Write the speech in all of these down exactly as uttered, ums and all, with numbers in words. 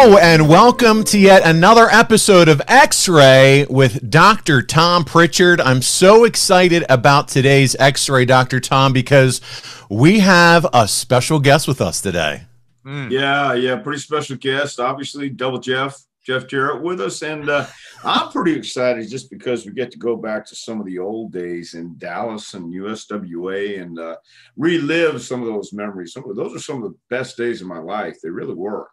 Hello and welcome to yet another episode of X-Ray with Doctor Tom Prichard. I'm so excited about today's X-Ray, Doctor Tom, because we have a special guest with us today. Mm. Yeah, yeah, pretty special guest. Obviously, Double Jeff, Jeff Jarrett with us. And uh, I'm pretty excited just because we get to go back to some of the old days in Dallas and U S W A and uh, relive some of those memories. Some of those are some of the best days of my life. They really were.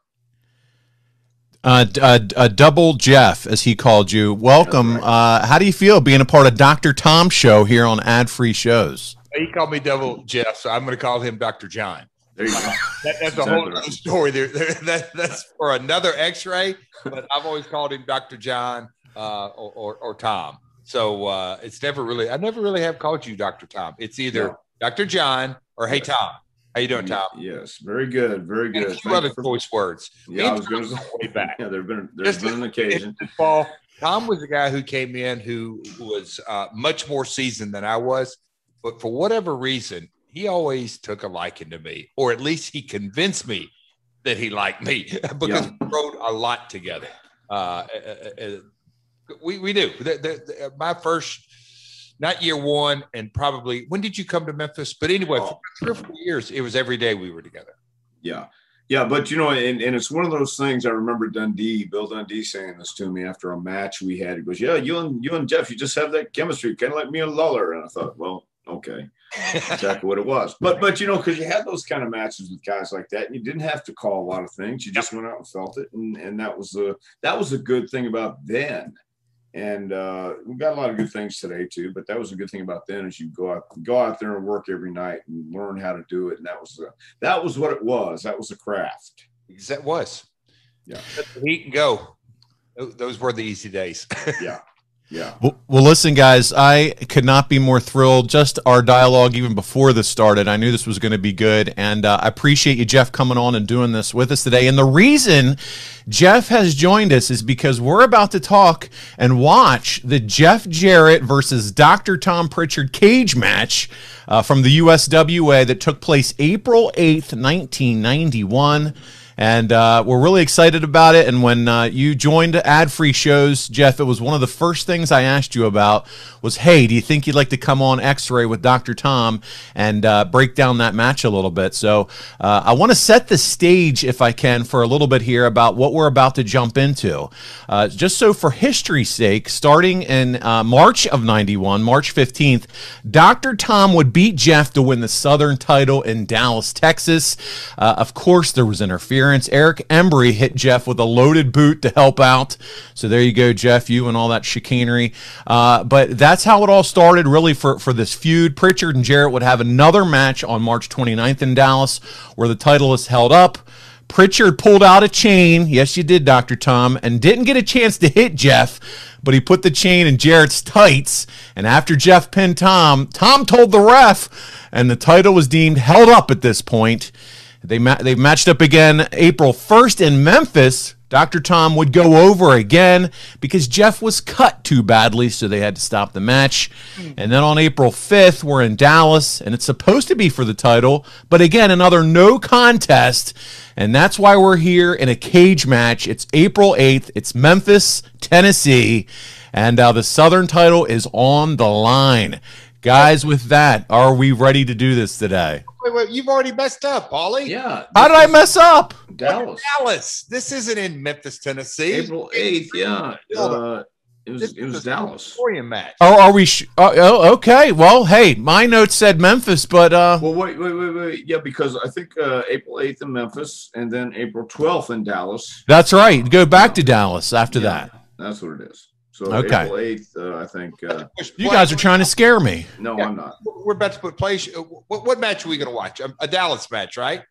Uh, uh, uh, Double Jeff, as he called you, welcome. Right. Uh, how do you feel being a part of Doctor Tom's show here on Ad Free Shows? He called me Double Jeff, so I'm going to call him Doctor John. There you go. That, that's a whole other story. There, there that, that's for another X-ray, but I've always called him Doctor John uh, or, or, or Tom. So uh, it's never really, I never really have called you Doctor Tom. It's either no. Doctor John or Hey Tom. How you doing, Tom? Yes, very good, very good. And a few other for, choice words. Yeah, Me I was going to say way back. Yeah, there've been there's Just been an occasion. Paul, Tom was a guy who came in who was uh, much more seasoned than I was, but for whatever reason, he always took a liking to me, or at least he convinced me that he liked me because yeah. we wrote a lot together. Uh, uh, uh, we we do. The, the, the, my first. Not year one, and probably when did you come to Memphis? But anyway, for three or four years, it was every day we were together. Yeah, yeah, but you know, and, and it's one of those things. I remember Dundee, Bill Dundee, saying this to me after a match we had. He goes, "Yeah, you and you and Jeff, you just have that chemistry, kind of like me and Lawler." And I thought, well, okay, exactly what it was. But but you know, because you had those kind of matches with guys like that, and you didn't have to call a lot of things. You just went out and felt it, and and that was a that was a good thing about then. And uh, we've got a lot of good things today too, but that was a good thing about then is you go out, go out there and work every night and learn how to do it. And that was, a, that was what it was. That was a craft. That was. Yeah. Heat and go. Those were the easy days. Yeah. Yeah. Well, well, listen, guys, I could not be more thrilled. Just our dialogue even before this started, I knew this was going to be good. And uh, I appreciate you, Jeff, coming on and doing this with us today. And the reason Jeff has joined us is because we're about to talk and watch the Jeff Jarrett versus Doctor Tom Prichard cage match uh, from the U S W A that took place April eighth, nineteen ninety-one. And uh, we're really excited about it. And when uh, you joined Ad Free Shows, Jeff, it was one of the first things I asked you about was, hey, do you think you'd like to come on X-Ray with Doctor Tom and uh, break down that match a little bit? So uh, I want to set the stage, if I can, for a little bit here about what we're about to jump into. Uh, just so for history's sake, starting in uh, March of ninety-one, March fifteenth, Doctor Tom would beat Jeff to win the Southern title in Dallas, Texas. Uh, of course, there was interference. Eric Embry hit Jeff with a loaded boot to help out. So there you go, Jeff, you and all that chicanery. Uh, but that's how it all started, really, for, for this feud. Prichard and Jarrett would have another match on March twenty-ninth in Dallas where the title is held up. Prichard pulled out a chain. Yes, you did, Doctor Tom, and didn't get a chance to hit Jeff, but he put the chain in Jarrett's tights. And after Jeff pinned Tom, Tom told the ref, and the title was deemed held up at this point. They ma- they've matched up again April first in Memphis. Doctor Tom would go over again because Jeff was cut too badly, so they had to stop the match. And then on April fifth, we're in Dallas, and it's supposed to be for the title, but again, another no contest, and that's why we're here in a cage match. It's April eighth. It's Memphis, Tennessee, and uh, the Southern title is on the line. Guys, with that, are we ready to do this today? Wait, wait, you've already messed up, Paulie. Yeah. How did I mess up? Dallas. Dallas. This isn't in Memphis, Tennessee. April eighth, yeah. Uh, it was, this it was Dallas. Match. Oh, are we? Sh- uh, oh, okay. Well, hey, my notes said Memphis, but uh. Well, wait, wait, wait, wait. Yeah, because I think uh, April eighth in Memphis, and then April twelfth in Dallas. That's right. Go back to Dallas after yeah, that. That's what it is. So okay. April eighth, uh, I think. Uh, you guys are trying to scare me. No, yeah, I'm not. We're about to put place. What, what match are we going to watch? A, a Dallas match, right?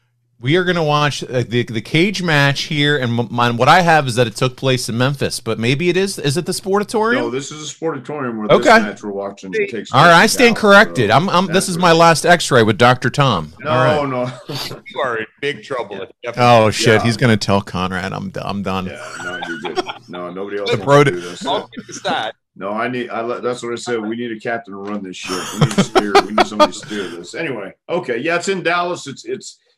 We are going to watch uh, the the cage match here, and my, what I have is that it took place in Memphis, but maybe it is. Is it the Sportatorium? No, this is a Sportatorium where okay. this match we're watching takes place. All right, I stand corrected. So I'm. I'm this is my last X-ray with Doctor Tom. No, All right. no. You are in big trouble. Yeah. Oh shit! Yeah. He's going to tell Conrad I'm. I'm done. Yeah, no, you're good. No, nobody else. The wants bro- to do this. I'll get the side. No, I need. I that's what I said. We need a captain to run this ship. We need to steer. We need somebody to steer this. Anyway, okay, yeah, it's in Dallas. It's it's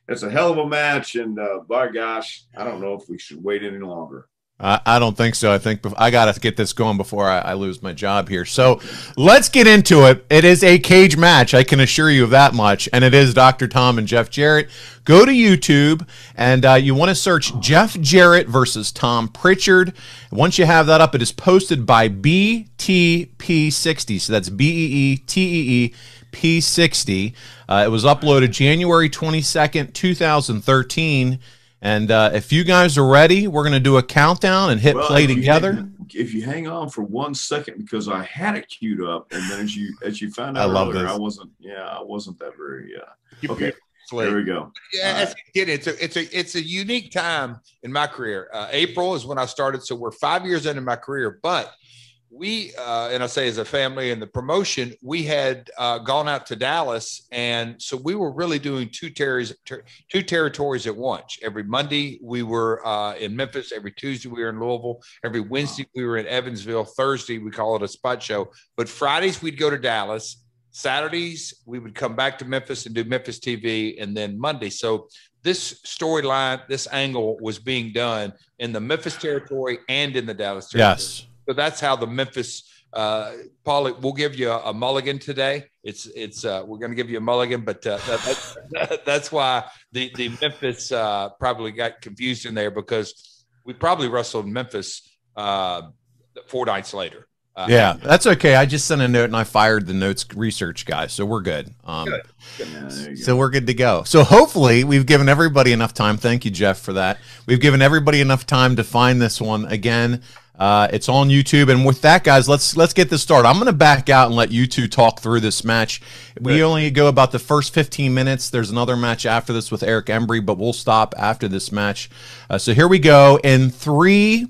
it's a hell of a match, and uh, by gosh, I don't know if we should wait any longer. I, I don't think so. I think I got to get this going before I, I lose my job here. So let's get into it. It is a cage match. I can assure you of that much. And it is Doctor Tom and Jeff Jarrett. Go to YouTube, and uh, you want to search Jeff Jarrett versus Tom Pritchard. Once you have that up, it is posted by B T P sixty. So that's B E E T E E P sixty. Uh, it was uploaded January twenty-second, two thousand thirteen. And uh, if you guys are ready, we're going to do a countdown and hit well, play together. Hang, if you hang on for one second, because I had it queued up, and then as you as you found out I love earlier, this. I wasn't. Yeah, I wasn't that very. Uh, okay, there we go. Yeah, right. Again, it's a it's a it's a unique time in my career. Uh, April is when I started, so we're five years into my career, but. We, uh, and I say as a family and the promotion, we had uh, gone out to Dallas. And so we were really doing two, ter- ter- two territories at once. Every Monday, we were uh, in Memphis. Every Tuesday, we were in Louisville. Every Wednesday, we were in Evansville. Thursday, we call it a spot show. But Fridays, we'd go to Dallas. Saturdays, we would come back to Memphis and do Memphis T V. And then Monday. So this storyline, this angle was being done in the Memphis territory and in the Dallas territory. Yes. So that's how the Memphis, uh, Paulie, we'll give you a, a mulligan today. It's, it's, uh, we're going to give you a mulligan, but uh, that, that, that's why the, the Memphis uh, probably got confused in there, because we probably wrestled in Memphis uh, four nights later. Uh, yeah, that's okay. I just sent a note and I fired the notes research guy, so we're good. Um, good. Good. Yeah, so we're good to go. So hopefully we've given everybody enough time. Thank you, Jeff, for that. We've given everybody enough time to find this one again. Uh, it's on YouTube, and with that, guys, let's let's get this started. I'm going to back out and let you two talk through this match. We only go about the first fifteen minutes. There's another match after this with Eric Embry, but we'll stop after this match. Uh, so here we go in three,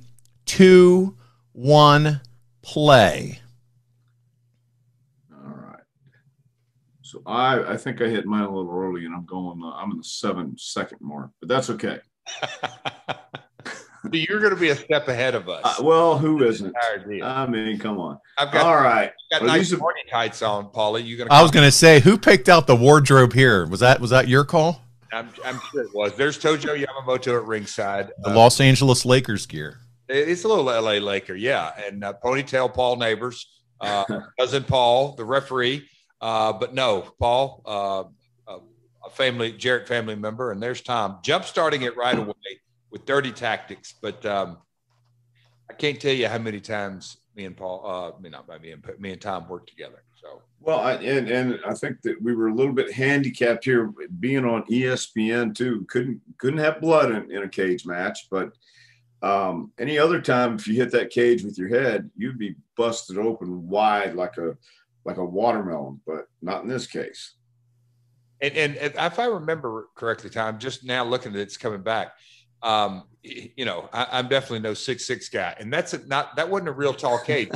two, one, play. All right. So I I think I hit mine a little early, and I'm going. Uh, I'm in the seven second mark, but that's okay. You're going to be a step ahead of us. Uh, well, who isn't? I mean, come on. I've got, all right. I've got well, nice morning tights on, Paulie. You going? I was going to say, who picked out the wardrobe here? Was that was that your call? I'm, I'm sure it was. There's Tojo Yamamoto at ringside. The uh, Los Angeles Lakers gear. It's a little L A Laker, yeah. And uh, ponytail Paul Neighbors, uh, cousin Paul, the referee. Uh, but no, Paul, uh, a family Jarrett family member, and there's Tom jump starting it right away with dirty tactics. But um, I can't tell you how many times me and Paul, uh, me not by me and me and Tom worked together. So well, I, and and I think that we were a little bit handicapped here, being on E S P N too. Couldn't couldn't have blood in, in a cage match, but um, any other time, if you hit that cage with your head, you'd be busted open wide like a like a watermelon. But not in this case. And, and if I remember correctly, Tom, just now looking at it, it's coming back. Um, you know, I, I'm definitely no six six guy, and that's a, not that wasn't a real tall cage.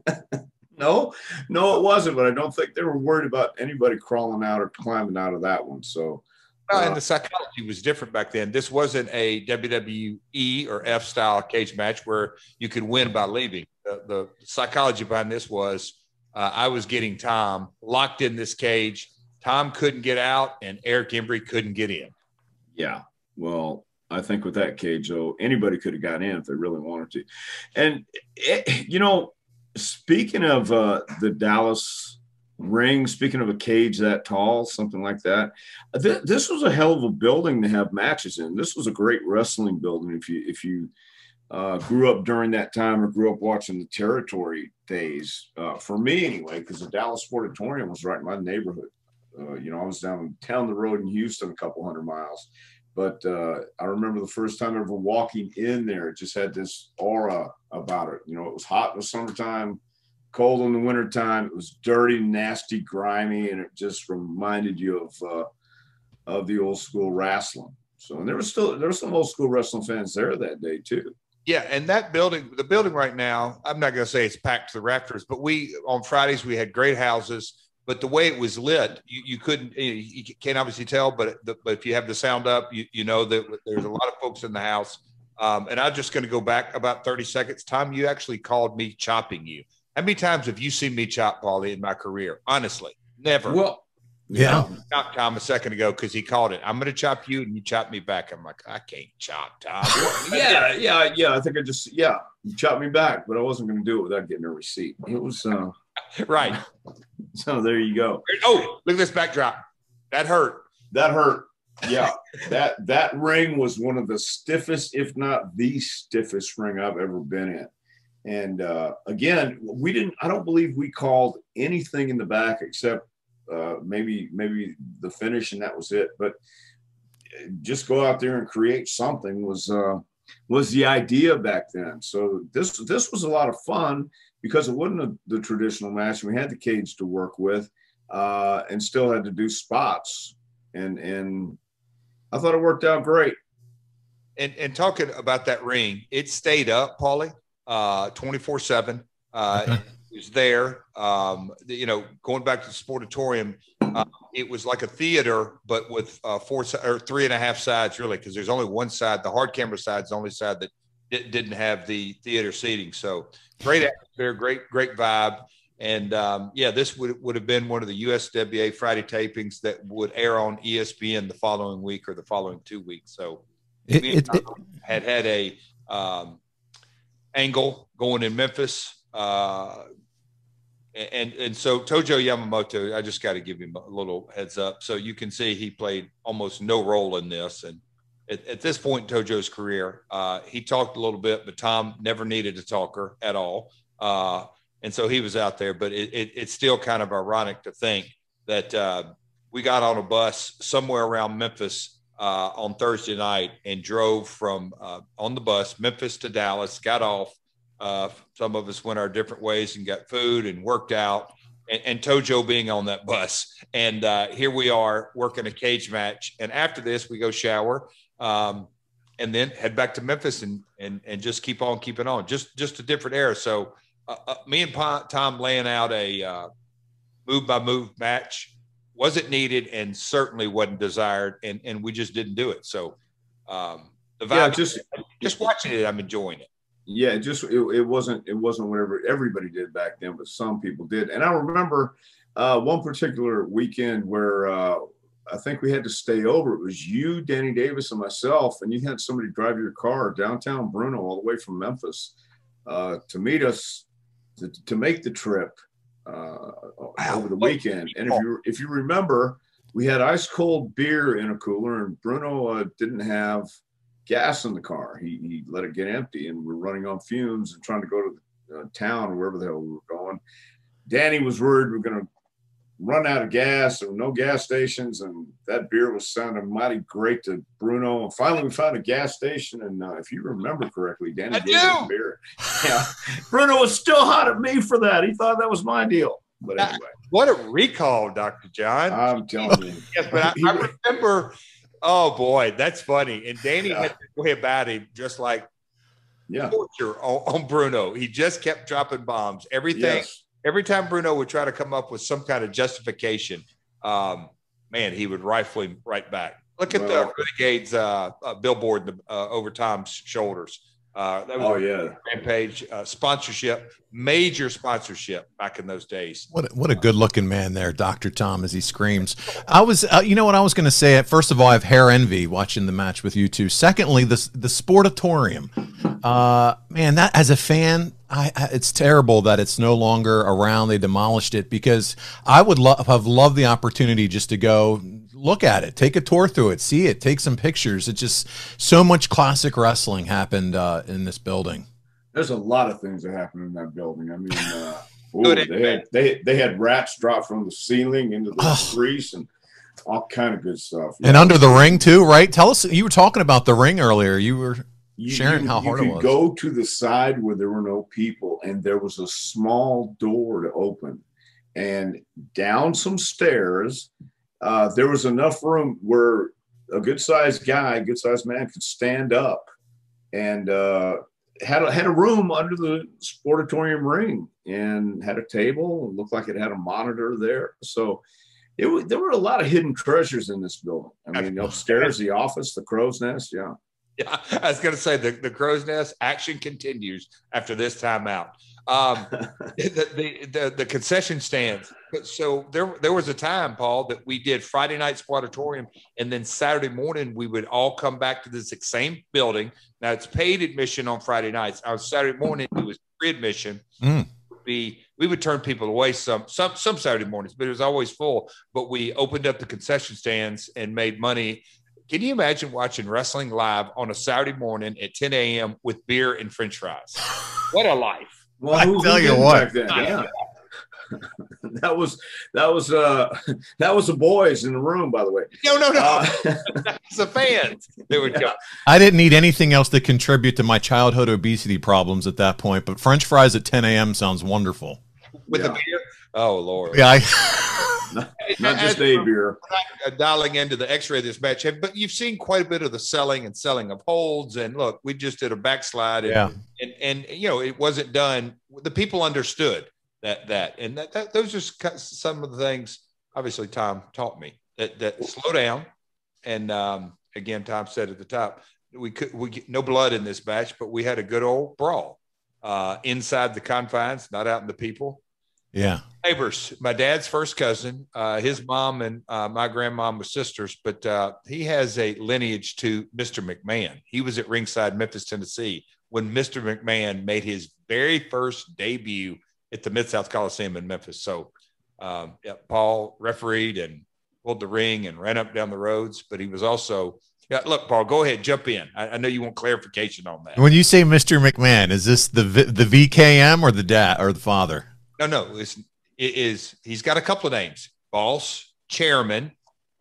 no, no, it wasn't. But I don't think they were worried about anybody crawling out or climbing out of that one. So, uh, uh, and the psychology was different back then. This wasn't a W W E or F style cage match where you could win by leaving. The, the psychology behind this was uh, I was getting Tom locked in this cage. Tom couldn't get out, and Eric Embry couldn't get in. Yeah, well. I think with that cage, though, anybody could have got in if they really wanted to. And, it, you know, speaking of uh, the Dallas ring, speaking of a cage that tall, something like that, th- this was a hell of a building to have matches in. This was a great wrestling building if you if you uh, grew up during that time or grew up watching the territory days. Uh, for me, anyway, because the Dallas Sportatorium was right in my neighborhood. Uh, you know, I was down down the road in Houston a couple hundred miles. But uh, I remember the first time ever walking in there, it just had this aura about it. You know, it was hot in the summertime, cold in the wintertime. It was dirty, nasty, grimy, and it just reminded you of uh, of the old school wrestling. So, and there was still there were some old school wrestling fans there that day too. Yeah, and that building, the building right now, I'm not going to say it's packed to the rafters, but we on Fridays we had great houses. But the way it was lit, you, you couldn't, you can't obviously tell, but the, but if you have the sound up, you, you know that there's a lot of folks in the house. Um, and I'm just going to go back about thirty seconds. Tom, you actually called me chopping you. How many times have you seen me chop, Paulie, in my career? Honestly, never. Well, Yeah. Chop Tom a second ago because he called it. I'm going to chop you and you chop me back. I'm like, I can't chop Tom. yeah, yeah, yeah. I think I just, yeah, you chopped me back, but I wasn't going to do it without getting a receipt. It was, uh, right. So there you go. Oh, look at this backdrop. That hurt. That hurt. Yeah. that, that ring was one of the stiffest, if not the stiffest ring I've ever been in. And uh, again, we didn't, I don't believe we called anything in the back except uh, maybe, maybe the finish, and that was it. But just go out there and create something was, uh, was the idea back then. So this, this was a lot of fun because it wasn't a, the traditional match. We had the cage to work with uh, and still had to do spots. And, and I thought it worked out great. And, and talking about that ring, it stayed up, Paulie. Uh, twenty-four seven. Uh, Okay. It was there. Um, the, you know, going back to the Sportatorium, uh, it was like a theater, but with uh, four or three and a half sides, really, because there's only one side. The hard camera side is the only side that di- didn't have the theater seating. So great atmosphere, great, great vibe. And um, yeah, this would, would have been one of the U S W A Friday tapings that would air on E S P N the following week or the following two weeks. So It, we it, it, had had a um, angle going in Memphis. Uh, and, and so Tojo Yamamoto, I just got to give him a little heads up. So you can see he played almost no role in this. And at, at this point in Tojo's career, uh, he talked a little bit, but Tom never needed a talker at all. Uh, and so he was out there, but it, it, it's still kind of ironic to think that uh, we got on a bus somewhere around Memphis uh, on Thursday night and drove from uh, on the bus, Memphis to Dallas, got off. Uh, some of us went our different ways and got food and worked out, and, and Tojo being on that bus. And uh, here we are working a cage match. And after this, we go shower um, and then head back to Memphis and, and, and just keep on keeping on. Just, just a different era. So uh, uh, me and Tom laying out a uh, move by move match wasn't needed and certainly wasn't desired. And, and we just didn't do it. So um, the vibe, Yeah, just, just watching it, I'm enjoying it. Yeah, it just it, it wasn't it wasn't whatever everybody did back then, but some people did. And I remember uh, one particular weekend where uh, I think we had to stay over. It was you, Danny Davis, and myself, and you had somebody drive your car downtown Bruno all the way from Memphis uh, to meet us to, to make the trip uh, wow. over the weekend. And if you if you remember, we had ice cold beer in a cooler, and Bruno uh, didn't have gas in the car. He, he let it get empty, and we're running on fumes and trying to go to the uh, town or wherever the hell we were going. Danny was worried we we're going to run out of gas. There were no gas stations, and that beer was sounding mighty great to Bruno. And finally, we found a gas station, and uh, if you remember correctly, Danny I gave do. us beer. Yeah, Bruno was still hot at me for that. He thought that was my deal. But anyway, what a recall, Doctor John. I'm telling you. Yes, but I, I remember. Oh boy, that's funny. And Danny Yeah. had to way about him, just like Yeah. torture on, on Bruno. He just kept dropping bombs. Everything, Yes. every time Bruno would try to come up with some kind of justification, um, man, he would rifle him right back. Look at Well- the Renegades uh, uh, billboard uh, over Tom's shoulders. Uh, that was Oh, a yeah. Rampage uh, sponsorship, major sponsorship back in those days. What a, what a good looking man there, Doctor Tom, as he screams. I was, uh, you know what I was going to say? First of all, I have hair envy watching the match with you two. Secondly, the the Sportatorium. Uh, man, that as a fan, I, I, it's terrible that it's no longer around. They demolished it because I would lo- have loved the opportunity just to go look at it, take a tour through it, see it, take some pictures. It just so much classic wrestling happened uh, in this building. There's a lot of things that happened in that building. I mean, uh, ooh, Good. they had they they had rats drop from the ceiling into the Oh. streets and all kind of good stuff. And under the ring too, right? Tell us, you were talking about the ring earlier. You were you, sharing you, how you hard it could was. go to the side where there were no people, and there was a small door to open, and down some stairs. Uh, there was enough room where a good-sized guy, a good-sized man, could stand up, and uh, had a, had a room under the Sportatorium ring, and had a table. It looked like it had a monitor there. So it was, there were a lot of hidden treasures in this building. I mean, upstairs, the office, the crow's nest, yeah. Yeah, I was going to say the, the crow's nest action continues after this timeout. Um, the, the, the the concession stands But so there, there was a time, Paul, that we did Friday night Squadatorium, and then Saturday morning we would all come back to this same building. Now it's paid admission on Friday nights. On Saturday morning it was free admission. Mm. Be we would turn people away some some some Saturday mornings, but it was always full. But we opened up the concession stands and made money. Can you imagine watching wrestling live on a Saturday morning at ten a.m. with beer and French fries? What a life! Well, I who, tell who you what. Yeah. That was that was uh that was the boys in the room, by the way. No, no, no. Uh, That's the fans. They would go. I didn't need anything else to contribute to my childhood obesity problems at that point, but French fries at ten a.m. sounds wonderful. With yeah. the beer? Oh Lord. Yeah. I, not, not just a beer. Not, uh, dialing into the X-ray of this match, but you've seen quite a bit of the selling and selling of holds. And look, we just did a backslide, and yeah. and, and you know it wasn't done. The people understood. That that and that, that those are some of the things. Obviously, Tom taught me that that slow down, and um, again, Tom said at the top, we could we get no blood in this match, but we had a good old brawl uh, inside the confines, not out in the people. Yeah, neighbors. My dad's first cousin, uh, his mom and uh, my grandmom were sisters, but uh, he has a lineage to Mister McMahon. He was at ringside, Memphis, Tennessee, when Mister McMahon made his very first debut at the Mid-South Coliseum in Memphis. So um, yeah, Paul refereed and pulled the ring and ran up down the roads, but he was also yeah, look, Paul, go ahead, jump in. I, I know you want clarification on that. When you say Mister McMahon, is this the the V K M or the dad or the father? No, no, it's, it is. He's got a couple of names: boss, chairman.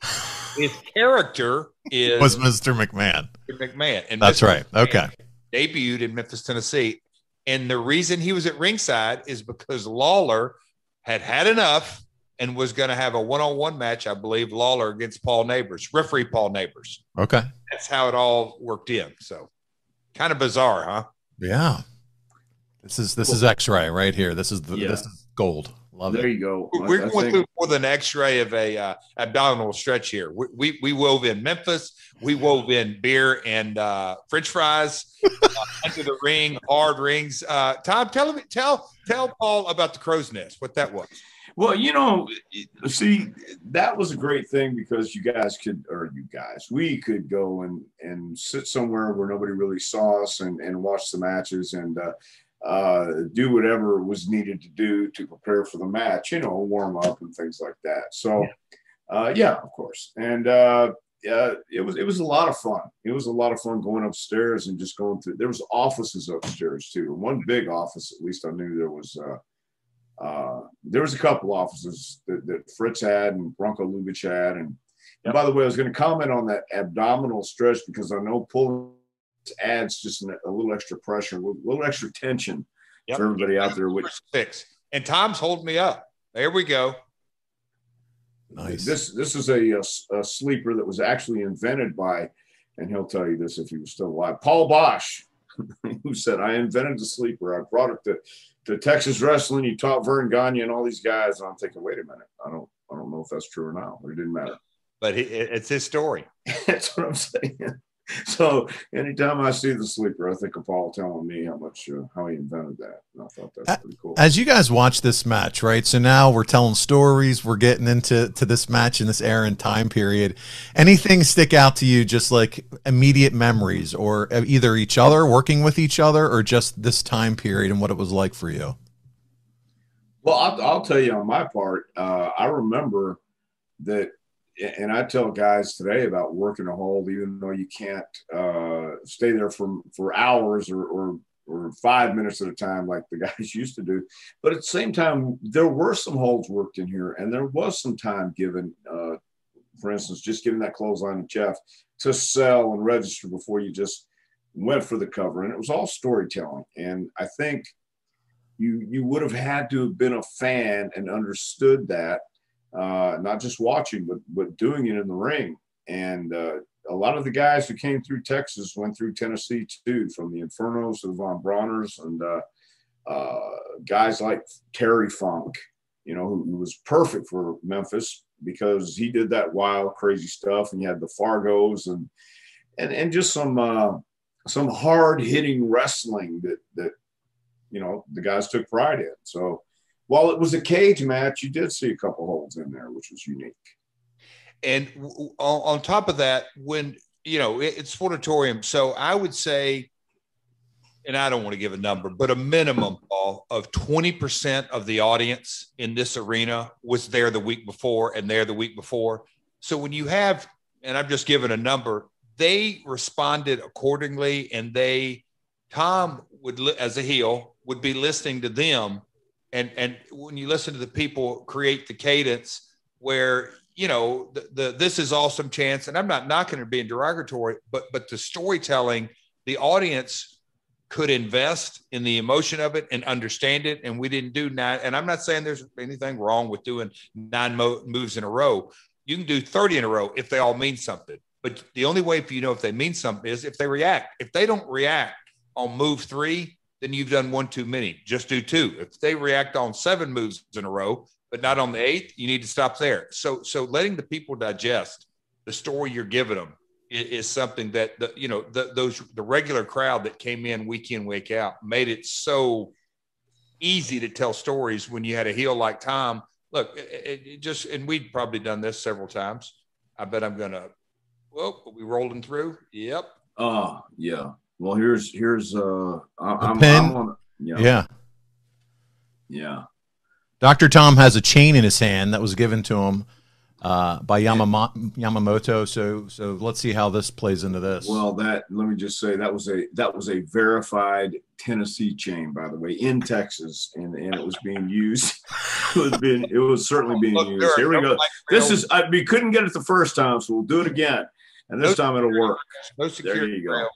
His character is was Mister McMahon. Mister McMahon, and that's Mister right. McMahon okay, debuted in Memphis, Tennessee. And the reason he was at ringside is because Lawler had had enough and was going to have a one-on-one match, I believe, Lawler against Paul Neighbors, referee Paul Neighbors. Okay. That's how it all worked in. So kind of bizarre, huh? Yeah. This is this cool. is X-ray right here. This is the yeah. this is gold. Love there it. you go. We're I going think... through more than an X-ray of a uh, abdominal stretch here. We, we we wove in Memphis. We wove in beer and uh, French fries uh, under the ring, hard rings. Uh, Tom, tell me, tell tell Paul about the crow's nest. What that was. Well, you know, see, that was a great thing because you guys could, or you guys, we could go and and sit somewhere where nobody really saw us and and watch the matches and. Uh, uh, do whatever was needed to do to prepare for the match, you know, warm up and things like that. So, uh, yeah, of course. And uh, yeah, it was it was a lot of fun. It was a lot of fun going upstairs and just going through. There was offices upstairs too. One big office, at least I knew there was. Uh, uh, there was a couple offices that, that Fritz had and Bronco Lubitsch had. And, and by the way, I was going to comment on that abdominal stretch because I know pulling adds just an, a little extra pressure, a little, little extra tension yep. for everybody out there. Which six and Tom's holding me up. There we go. Nice. This this is a, a, a sleeper that was actually invented by, and he'll tell you this if he was still alive, Paul Bosch, who said, "I invented the sleeper. I brought it to, to Texas wrestling. You taught Vern Gagne and all these guys." And I'm thinking, wait a minute, I don't I don't know if that's true or not, but it didn't matter. But it, it's his story. That's what I'm saying. So anytime I see the sleeper, I think of Paul telling me how much, uh, how he invented that. And I thought that's pretty cool. As you guys watch this match, right? So now we're telling stories. We're getting into to this match in this era and time period. Anything stick out to you, just like immediate memories or either each other, working with each other, or just this time period and what it was like for you? Well, I'll, I'll tell you on my part, uh, I remember that. And I tell guys today about working a hold, even though you can't uh, stay there for, for hours or, or, or five minutes at a time like the guys used to do. But at the same time, there were some holds worked in here, and there was some time given, uh, for instance, just giving that clothesline to Jeff to sell and register before you just went for the cover. And it was all storytelling. And I think you you would have had to have been a fan and understood that. Uh, not just watching, but but doing it in the ring. And uh, a lot of the guys who came through Texas went through Tennessee too, from the Infernos to the Von Brauners, and uh, uh, guys like Terry Funk, you know, who, who was perfect for Memphis because he did that wild, crazy stuff. And you had the Fargos and and and just some uh, some hard hitting wrestling that that you know the guys took pride in. So. while it was a cage match, you did see a couple holds in there, which was unique. And w- on, on top of that, when, you know, it, it's Sportatorium. So I would say, and I don't want to give a number, but a minimum, Paul, of twenty percent of the audience in this arena was there the week before and there the week before. So when you have, and I'm just giving a number, they responded accordingly, and they, Tom would, as a heel, would be listening to them. And, and when you listen to the people create the cadence where, you know, the, the this is awesome chance, and I'm not knocking it being derogatory, but but the storytelling, the audience could invest in the emotion of it and understand it. And we didn't do nine. And I'm not saying there's anything wrong with doing nine mo- moves in a row. You can do thirty in a row if they all mean something. But the only way for you to know if they mean something is if they react. If they don't react on move three, then you've done one too many. Just do two. If they react on seven moves in a row, but not on the eighth, you need to stop there. So, so letting the people digest the story you're giving them is, is something that the, you know, the, those, the regular crowd that came in week in, week out made it so easy to tell stories when you had a heel like Tom. Look, it, it just, and we'd probably done this several times. I bet I'm going to, well, are we rolling through? Yep. Oh, yeah. Well, here's, here's, uh, I, I'm, pin? I'm on, yeah. Yeah. Yeah. Doctor Tom has a chain in his hand that was given to him uh, by Yamama- Yamamoto. So, so let's see how this plays into this. Well, that, let me just say that was a, that was a verified Tennessee chain, by the way, in Texas. And, and it was being used. It was being, it was certainly being Look, used. Here we go. This is, I, we couldn't get it the first time, so we'll do it again. And this No time it'll work. No There security you go. rails.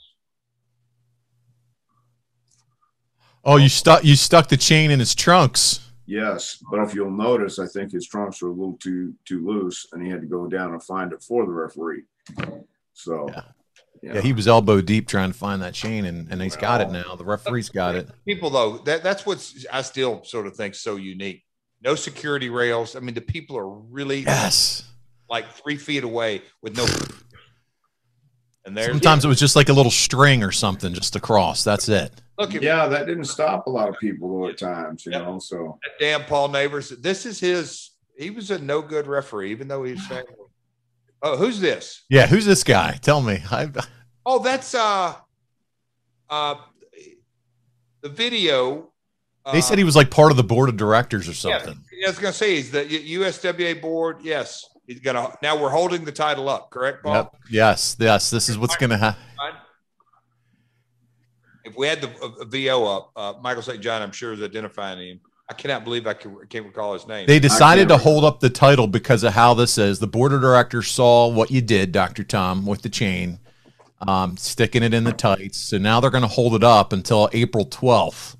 Oh, you stuck you stuck the chain in his trunks. Yes, but if you'll notice, I think his trunks were a little too too loose, and he had to go down and find it for the referee. So, Yeah. yeah, Yeah, he was elbow deep trying to find that chain, and, and he's got it now. The referee's got it. People, though, that, that's what's I still sort of think so unique. No security rails. I mean, the people are really Yes. like three feet away with no. And there's Sometimes it was just like a little string or something just across. That's it. look at yeah, that didn't stop a lot of people though at times, you Yep. know. So that damn Paul Neighbors. This is his. He was a no good referee, even though he's saying, "Oh, who's this? Yeah, who's this guy? Tell me. I, Oh, that's uh, uh, the video." they said he was like part of the board of directors or something. Yeah, I was gonna say he's the U S W A board. Yes, he's gonna. Now we're holding the title up, correct, Paul? Yep. Yes. Yes. This is what's going to happen. If we had the uh, V O up, uh, Michael Saint John, I'm sure is identifying him. I cannot believe I, can, I can't recall his name. They decided to can't hold up the title because of how this is. The board of directors saw what you did, Doctor Tom, with the chain, um, sticking it in the tights. So now they're going to hold it up until April twelfth.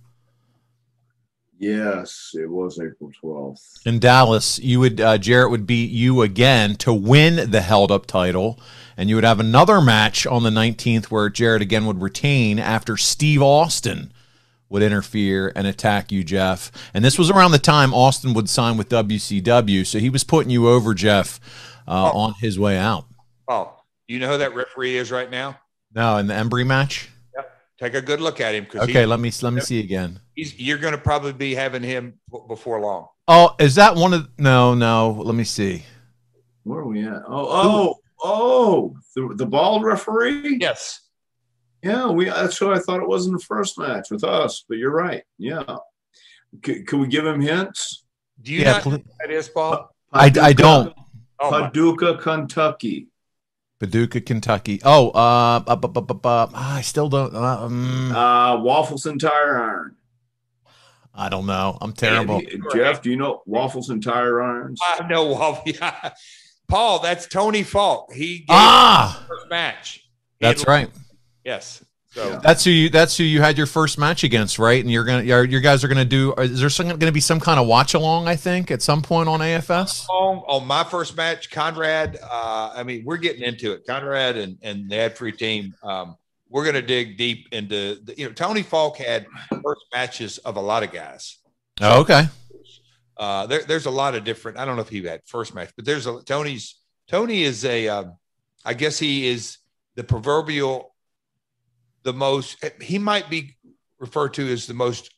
yes, it was April twelfth. In Dallas, you would uh, Jarrett would beat you again to win the held up title, and you would have another match on the nineteenth where Jarrett again would retain after Steve Austin would interfere and attack you, Jeff. And this was around the time Austin would sign with W C W, so he was putting you over, Jeff, uh, Oh. on his way out. Oh, you know who that referee is right now? No, in the Embry match. Take a good look at him because Okay, let me let me see again. he's you're going to probably be having him b- before long. Oh, is that one of? No, no. Let me see. Where are we at? Oh, oh, oh, the, the bald referee. Yes. Yeah, we. That's who I thought it was in the first match with us. But you're right. Yeah. C- can we give him hints? Do you Yeah, not know pl- who that is, Paul? I, I don't. Oh, my. Paducah, Kentucky. Paducah, Kentucky. Oh, uh, uh, bu- bu- bu- bu- I still don't. Uh, um, Uh, Waffles and Tire Iron. I don't know. I'm terrible. Hey, Jeff, do you know Waffles and Tire Irons? I know. Well, yeah. Paul, that's Tony Falk. He gave Ah, the first match. He that's had- right. Yes. So Yeah. That's who you. That's who you had your first match against, right? And you're gonna. Your, your guys are gonna do. Is there some, gonna be some kind of watch along? I think at some point on A F S. on, on my first match, Conrad. Uh, I mean, we're getting into it. Conrad and and the ad free team. Um, we're going to dig deep into the, you know, Tony Falk had first matches of a lot of guys. Oh, okay. Uh, there, there's a lot of different. I don't know if he had first match, but there's a Tony's. Tony is a. Um, I guess he is the proverbial. The most. He might be referred to as the most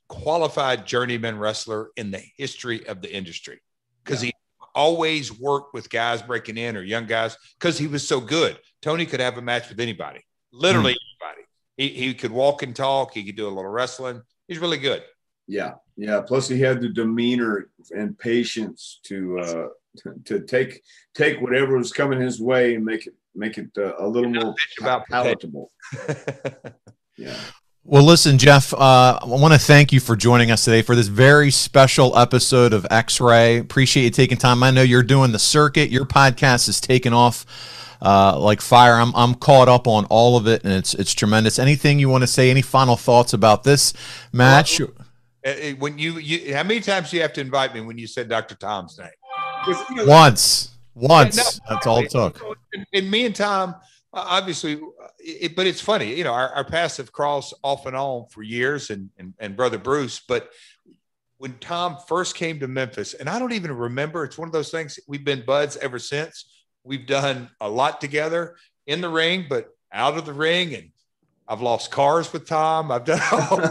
qualified journeyman wrestler in the history of the industry because yeah. he always worked with guys breaking in or young guys because he was so good. Tony could have a match with anybody, literally mm. anybody. He, he could walk and talk. He could do a little wrestling. He's really good. Yeah. Yeah. Plus he had the demeanor and patience to, uh, to, to take, take whatever was coming his way and make it, make it uh, a little more about palatable. Yeah. Well, listen, Jeff, uh, I want to thank you for joining us today for this very special episode of X-Ray. Appreciate you taking time. I know you're doing the circuit. Your podcast is taking off uh, like fire. I'm I'm caught up on all of it, and it's it's tremendous. Anything you want to say? Any final thoughts about this match? Well, when you, you, how many times do you have to invite me when you said Doctor Tom's name? You know, once, once. No, That's all it took. And, and me and Tom, obviously. It, but it's funny, you know, our, our paths have crossed off and on for years and, and, and brother Bruce. But when Tom first came to Memphis, and I don't even remember, it's one of those things, we've been buds ever since. We've done a lot together in the ring, but out of the ring. And I've lost cars with Tom. I've done all.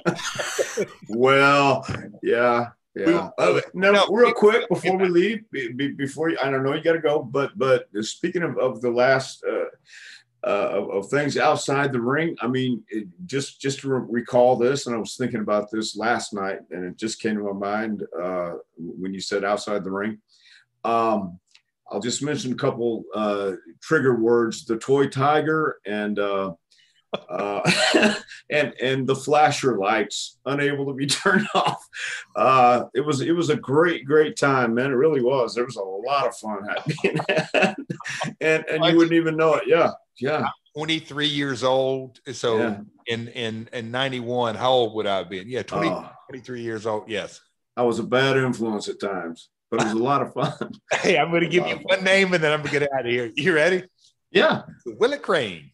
Well, yeah. Yeah. Uh, now, no, real quick before we leave, be, be, before you, I don't know you got to go, but but speaking of, of the last uh, uh, of, of things outside the ring, I mean, it, just just to re- recall this, and I was thinking about this last night, and it just came to my mind uh, when you said outside the ring. Um, I'll just mention a couple uh, trigger words: the toy tiger and. Uh, uh and and the flasher lights unable to be turned off. Uh it was it was a great great time, man. It really was. There was a lot of fun happening. and and you wouldn't even know it. Yeah. Yeah. I'm twenty-three years old. So yeah. in in in ninety-one, how old would I have been? Yeah, twenty, uh, twenty-three years old. Yes. I was a bad influence at times, but it was a lot of fun. Hey, I'm going to give you one name and then I'm going to get out of here. You ready? Yeah. Willie Crane.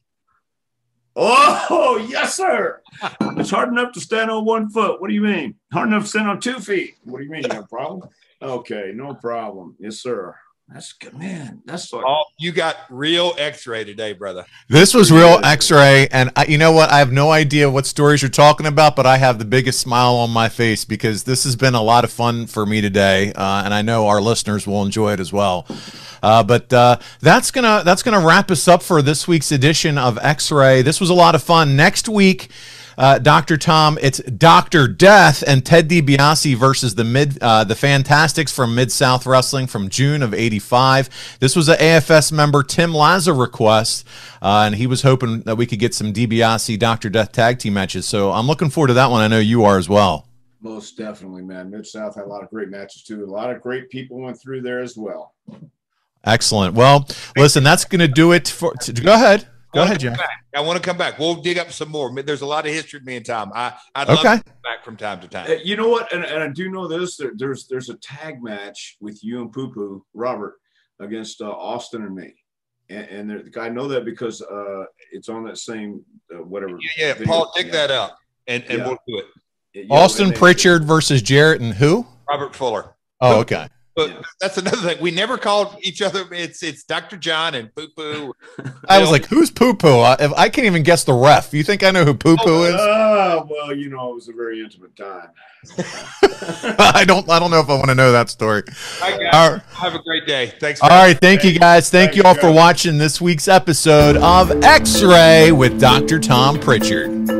Oh, yes, sir. It's hard enough to stand on one foot. What do you mean? Hard enough to stand on two feet. What do you mean? You have a problem? Okay, no problem. Yes, sir. That's good, man. That's like, oh, you got real X-ray today, brother. This was real X-ray, and I, you know what? I have no idea what stories you're talking about, but I have the biggest smile on my face because this has been a lot of fun for me today, uh, and I know our listeners will enjoy it as well. Uh, but uh, that's gonna that's gonna wrap us up for this week's edition of X-Ray. This was a lot of fun. Next week, uh, Doctor Tom, it's Doctor Death and Ted DiBiase versus the mid uh, the Fantastics from Mid-South Wrestling from June of eighty-five. This was an A F S member Tim Lazar request, uh, and he was hoping that we could get some DiBiase Doctor Death tag team matches. So I'm looking forward to that one. I know you are as well. Most definitely, man. Mid-South had a lot of great matches too. A lot of great people went through there as well. Excellent. Well, listen, that's going to do it for. To, go ahead. Go ahead, Jim. I want to come back. We'll dig up some more. There's a lot of history with me and Tom. I, I'd love okay. to come back from time to time. Uh, you know what? And, and I do know this. There, there's there's a tag match with you and Poo Poo, Robert, against uh, Austin and me. And, and there, I know that because uh, it's on that same uh, whatever. Yeah, yeah. Video. Paul, dig yeah. that up, and, and yeah. we'll do it. Yeah, Austin Pritchard versus Jarrett and who? Robert Fuller. Oh, okay. But yeah. that's another thing. We never called each other. It's it's Doctor John and Poo Poo. I was like, who's Poo Poo? I, I can't even guess the ref. You think I know who Poo Poo oh, is? Oh, well, you know, it was a very intimate time. I don't I don't know if I want to know that story. All right, have a great day. Thanks. All right. Thank you, guys. Thank, thank you all for watching this week's episode of X-Ray with Doctor Tom Pritchard.